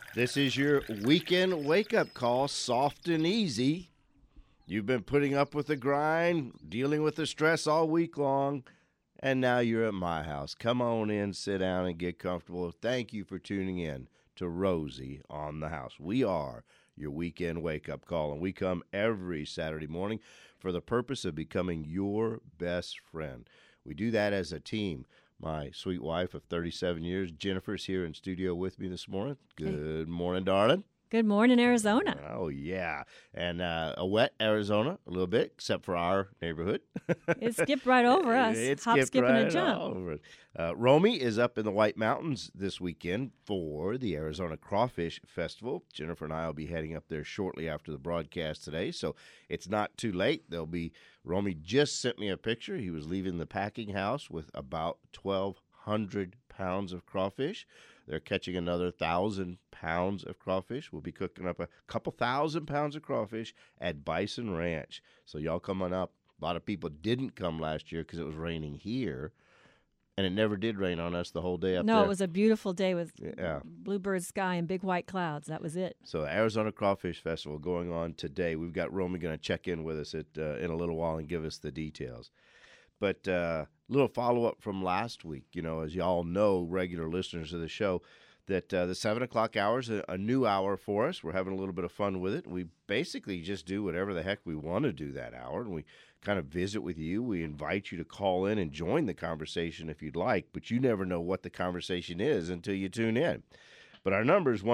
This is your weekend wake-up call, soft and easy. You've been putting up with the grind, dealing with the stress all week long, and now you're at my house. Come on in, sit down, and get comfortable. Thank you for tuning in to Rosie on the House. We are your weekend wake-up call, and we come every Saturday morning for the purpose of becoming your best friend. We do that as a team. My sweet wife of 37 years, Jennifer's here in studio with me this morning. Good morning, darling. Good morning, Arizona. Oh, yeah. And a wet Arizona, a little bit, except for our neighborhood. It skipped right over us. It Hop, skipped skip, and a right jump. over it. Romy is up in the White Mountains this weekend for the Arizona Crawfish Festival. Jennifer and I will be heading up there shortly after the broadcast today, so it's not too late. Romy just sent me a picture. He was leaving the packing house with about 1,200 pounds of crawfish. They're catching another 1,000 pounds of crawfish. We'll be cooking up a couple thousand pounds of crawfish at Bison Ranch. So y'all come on up. A lot of people didn't come last year because it was raining here, and it never did rain on us the whole day up there. No, it was a beautiful day with bluebird sky and big white clouds. That was it. So Arizona Crawfish Festival going on today. We've got Romy going to check in with us in a little while and give us the details. But little follow-up from last week, as y'all know, regular listeners of the show, that the 7 o'clock hour is a new hour for us. We're having a little bit of fun with it. We basically just do whatever the heck we want to do that hour, and we kind of visit with you. We invite you to call in and join the conversation if you'd like, but you never know what the conversation is until you tune in. But our number is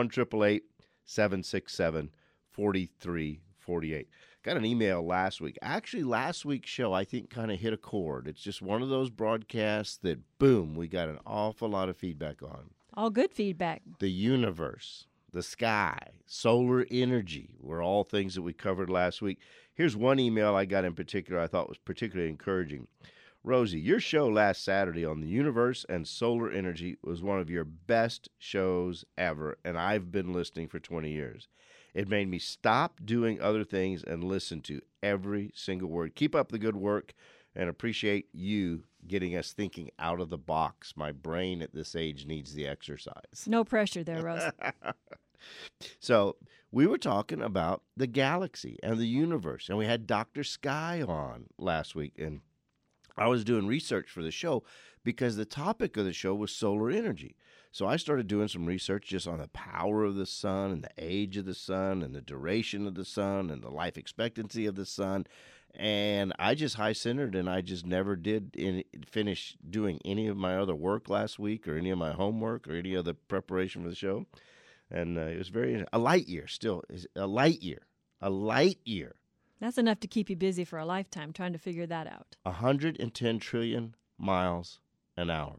1-888-767-4348. Got an email last week. Actually, last week's show, I think, kind of hit a chord. It's just one of those broadcasts that, boom, we got an awful lot of feedback on. All good feedback. The universe, the sky, solar energy were all things that we covered last week. Here's one email I got in particular I thought was particularly encouraging. Rosie, your show last Saturday on the universe and solar energy was one of your best shows ever, and I've been listening for 20 years. It made me stop doing other things and listen to every single word. Keep up the good work and appreciate you getting us thinking out of the box. My brain at this age needs the exercise. No pressure there, Rose. So we were talking about the galaxy and the universe, and we had Dr. Sky on last week, and I was doing research for the show because the topic of the show was solar energy. So I started doing some research just on the power of the sun and the age of the sun and the duration of the sun and the life expectancy of the sun. And I just high-centered, and I just never did finish doing any of my other work last week or any of my homework or any other preparation for the show. And it was a light year still. A light year. A light year. That's enough to keep you busy for a lifetime trying to figure that out. 110 trillion miles an hour.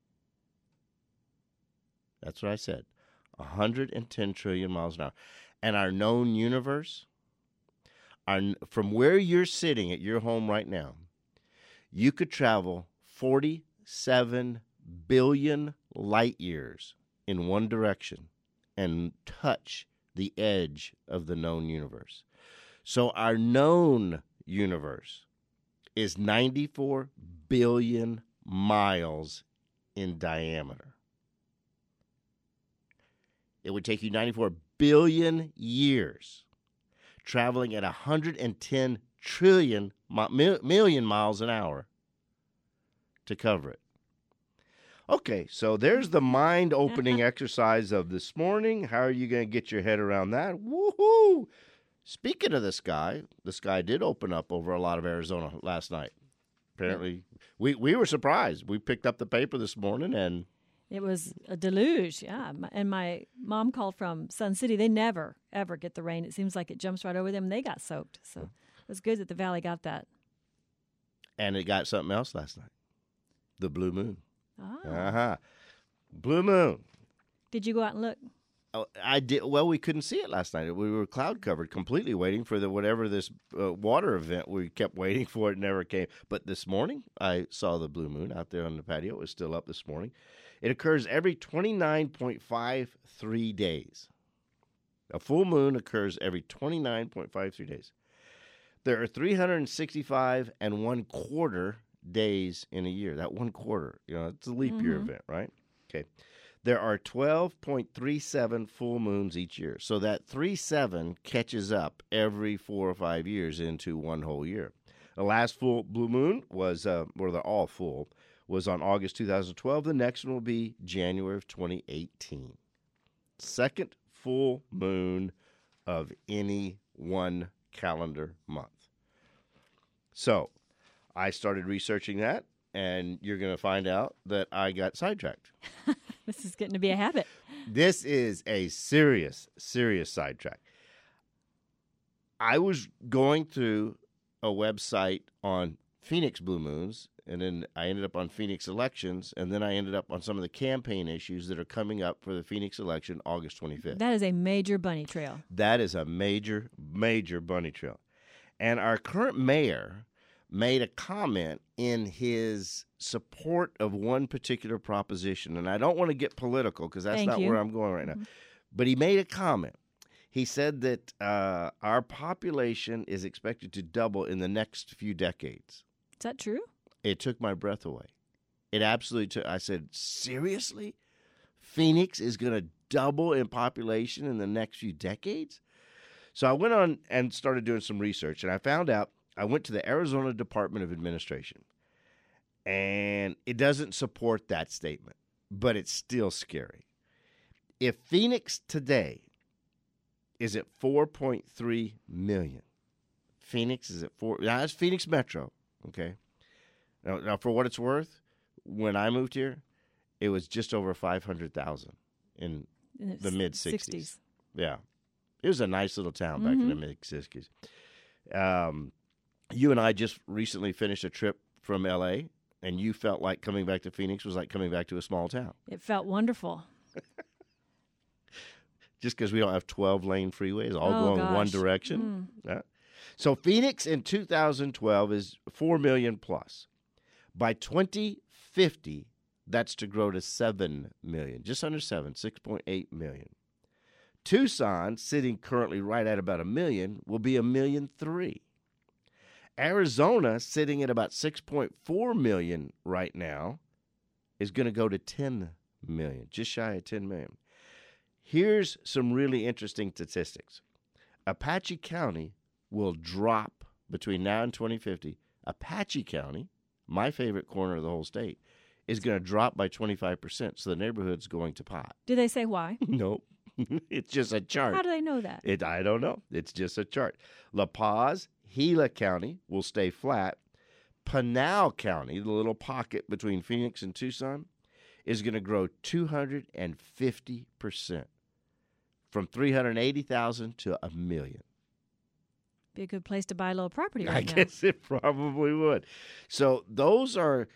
That's what I said. 110 trillion miles an hour. And our known universe, from where you're sitting at your home right now, you could travel 47 billion light years in one direction and touch the edge of the known universe. So our known universe is 94 billion miles in diameter. It would take you 94 billion years traveling at 110 million miles an hour to cover it. Okay, so there's the mind-opening exercise of this morning. How are you going to get your head around that? Woohoo! Speaking of the sky did open up over a lot of Arizona last night. Apparently, we were surprised. We picked up the paper this morning, and it was a deluge, yeah. And my mom called from Sun City. They never, ever get the rain. It seems like it jumps right over them, and they got soaked. So it was good that the valley got that. And it got something else last night, the blue moon. Ah. Blue moon. Did you go out and look? Oh, I did. Well, we couldn't see it last night. We were cloud covered, completely waiting for whatever this water event. We kept waiting for it, never came. But this morning, I saw the blue moon out there on the patio. It was still up this morning. It occurs every 29.53 days. A full moon occurs every 29.53 days. There are 365 and 1/4 days in a year. That 1/4, it's a leap year event, right? Okay. There are 12.37 full moons each year. So that 37 catches up every 4 or 5 years into one whole year. The last full blue moon was, or they're all full, was on August 2012. The next one will be January of 2018. Second full moon of any one calendar month. So I started researching that, and you're going to find out that I got sidetracked. This is getting to be a habit. This is a serious, serious sidetrack. I was going through a website on Phoenix Blue Moons, and then I ended up on Phoenix elections, and then I ended up on some of the campaign issues that are coming up for the Phoenix election August 25th. That is a major bunny trail. That is a major, major bunny trail. And our current mayor made a comment in his support of one particular proposition. And I don't want to get political because that's not where I'm going right now. But he made a comment. He said that our population is expected to double in the next few decades. Is that true? It took my breath away. It absolutely took. I said, seriously? Phoenix is going to double in population in the next few decades? So I went on and started doing some research, and I found out. I went to the Arizona Department of Administration, and it doesn't support that statement, but it's still scary. If Phoenix today is at 4.3 million, Phoenix is at 4. Now, that's Phoenix Metro, okay? Now, for what it's worth, when I moved here, it was just over 500,000 in the mid-'60s. Yeah. It was a nice little town back in the mid-'60s. You and I just recently finished a trip from L.A., and you felt like coming back to Phoenix was like coming back to a small town. It felt wonderful. Just because we don't have 12-lane freeways, all going one direction. Yeah. So Phoenix in 2012 is 4 million plus. By 2050, that's to grow to 7 million, just under 7, 6.8 million. Tucson, sitting currently right at about 1 million, will be 1.3 million. Arizona, sitting at about 6.4 million right now, is going to go to 10 million, just shy of 10 million. Here's some really interesting statistics. Apache County will drop between now and 2050. Apache County, my favorite corner of the whole state, is going to drop by 25%, so the neighborhood's going to pot. Did they say why? Nope. It's just a chart. How do they know that? I don't know. It's just a chart. La Paz, Gila County will stay flat. Pinal County, the little pocket between Phoenix and Tucson, is going to grow 250%, from 380,000 to 1 million. Be a good place to buy a little property right now. I guess it probably would. So those are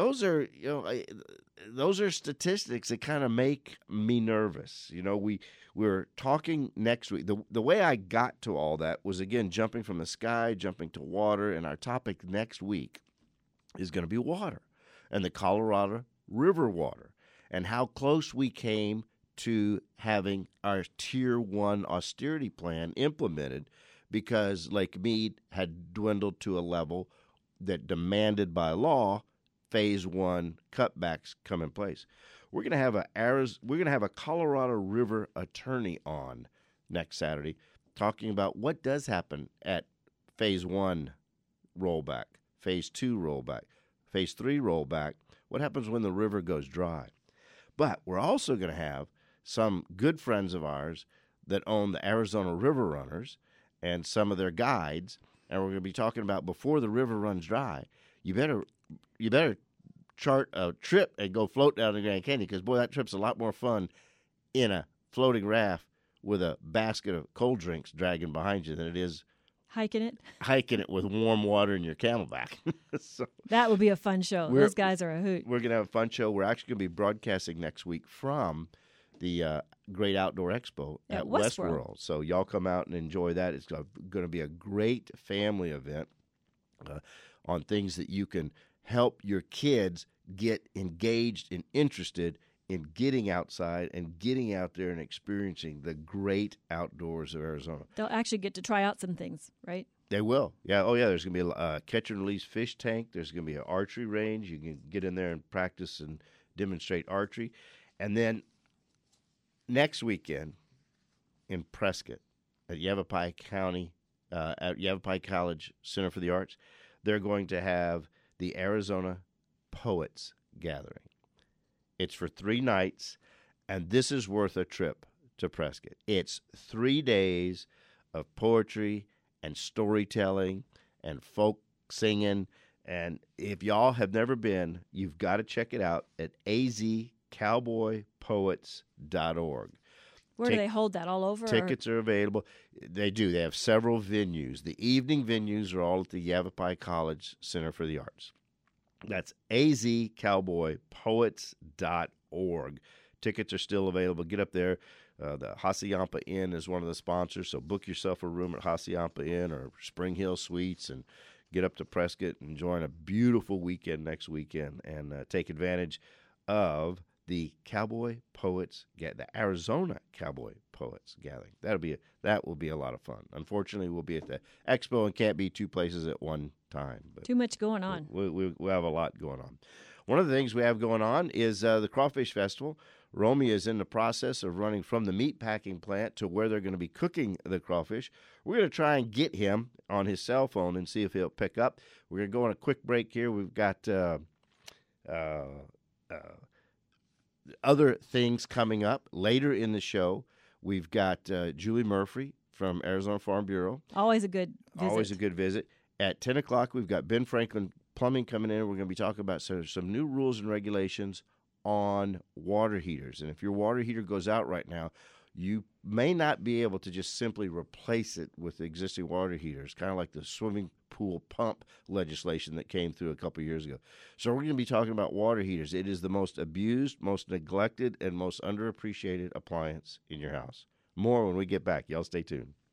statistics that kind of make me nervous. You know, we're talking next week. The way I got to all that was, again, jumping from the sky, jumping to water, and our topic next week is going to be water and the Colorado River water and how close we came to having our Tier 1 austerity plan implemented because Lake Mead had dwindled to a level that demanded by law Phase 1 cutbacks come in place. We're going to have a Colorado River attorney on next Saturday talking about what does happen at Phase 1 rollback, Phase 2 rollback, Phase 3 rollback, what happens when the river goes dry. But we're also going to have some good friends of ours that own the Arizona River Runners and some of their guides, and we're going to be talking about before the river runs dry, you better chart a trip and go float down the Grand Canyon because, boy, that trip's a lot more fun in a floating raft with a basket of cold drinks dragging behind you than it is hiking it with warm water in your Camelback. So that would be a fun show. Those guys are a hoot. We're going to have a fun show. We're actually going to be broadcasting next week from the Great Outdoor Expo at Westworld. So y'all come out and enjoy that. It's going to be a great family event on things that you can help your kids get engaged and interested in getting outside and getting out there and experiencing the great outdoors of Arizona. They'll actually get to try out some things, right? They will. Yeah. Oh, yeah. There's going to be a catch and release fish tank. There's going to be an archery range. You can get in there and practice and demonstrate archery. And then next weekend in Prescott at Yavapai County, at Yavapai College Center for the Arts, they're going to have the Arizona Poets Gathering. It's for 3 nights, and this is worth a trip to Prescott. It's 3 days of poetry and storytelling and folk singing. And if y'all have never been, you've got to check it out at azcowboypoets.org. Where do they hold that? All over? Tickets are available. They do. They have several venues. The evening venues are all at the Yavapai College Center for the Arts. That's azcowboypoets.org. Tickets are still available. Get up there. The Hassayampa Inn is one of the sponsors, so book yourself a room at Hassayampa Inn or Spring Hill Suites and get up to Prescott and join a beautiful weekend next weekend and take advantage of the Cowboy Poets, the Arizona Cowboy Poets Gathering. That will be a lot of fun. Unfortunately, we'll be at the expo and can't be 2 places at one time. But too much going on. We have a lot going on. One of the things we have going on is the Crawfish Festival. Romy is in the process of running from the meat packing plant to where they're going to be cooking the crawfish. We're going to try and get him on his cell phone and see if he'll pick up. We're going to go on a quick break here. We've got other things coming up later in the show. We've got Julie Murphy from Arizona Farm Bureau. Always a good visit. Always a good visit. At 10 o'clock, we've got Ben Franklin Plumbing coming in. We're going to be talking about some new rules and regulations on water heaters. And if your water heater goes out right now, you may not be able to just simply replace it with the existing water heaters, kind of like the swimming pool pump legislation that came through a couple of years ago. So we're going to be talking about water heaters. It is the most abused, most neglected, and most underappreciated appliance in your house. More when we get back. Y'all stay tuned.